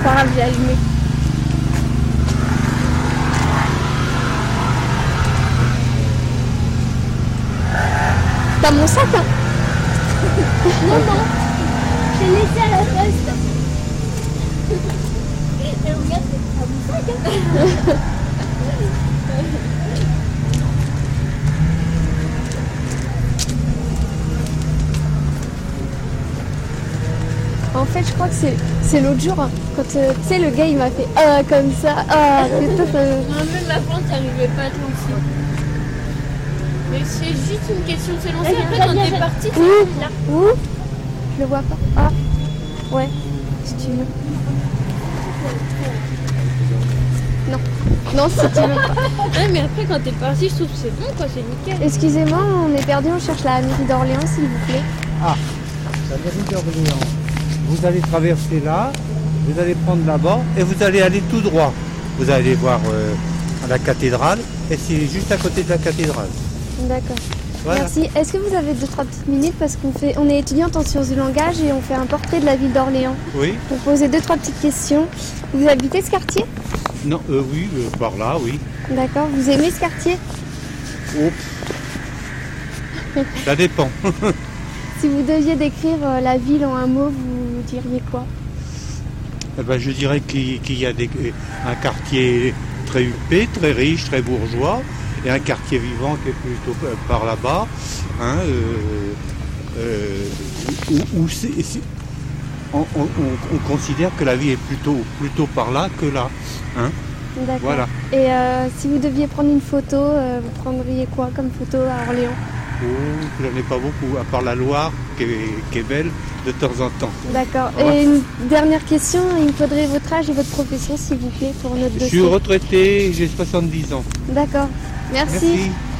pas grave, j'ai allumé. T'as mon sac, hein? Non, non. J'ai laissé à la poste. Et regarde, c'est mon sac, hein. En fait, je crois que c'est l'autre jour, hein, quand tu sais, le gars il m'a fait comme ça, Non, même avant, t'arrivais pas toi aussi. Mais c'est juste une question de se lancer. Après, quand t'es parti, tu es là. Où? Je le vois pas. Ah, ouais, si tu veux. Non, non, si tu veux pas. Ouais, mais après, quand t'es parti, je trouve que c'est bon, quoi, c'est nickel. Excusez-moi, on est perdu, on cherche la mairie d'Orléans, s'il vous plaît. Ah, la mairie d'Orléans. Vous allez traverser là, vous allez prendre là-bas et vous allez aller tout droit. Vous allez voir la cathédrale et c'est juste à côté de la cathédrale. D'accord. Voilà. Merci. Est-ce que vous avez 2-3 petites minutes parce on est étudiante en sciences du langage et on fait un portrait de la ville d'Orléans. Oui. Pour poser 2-3 petites questions. Vous habitez ce quartier? Non, oui, par là, oui. D'accord. Vous aimez ce quartier? Oh. Ça dépend. Si vous deviez décrire la ville en un mot, vous diriez quoi? Eh ben, je dirais qu'il y a un quartier très huppé, très riche, très bourgeois, et un quartier vivant qui est plutôt par là-bas, hein, où on considère que la vie est plutôt par là que là. Hein. D'accord. Voilà. Et si vous deviez prendre une photo, vous prendriez quoi comme photo à Orléans? Oh, je n'en ai pas beaucoup, à part la Loire qui est belle de temps en temps. D'accord. Voilà. Et une dernière question, il me faudrait votre âge et votre profession s'il vous plaît pour notre dossier. Je suis retraité, j'ai 70 ans. D'accord. Merci. Merci.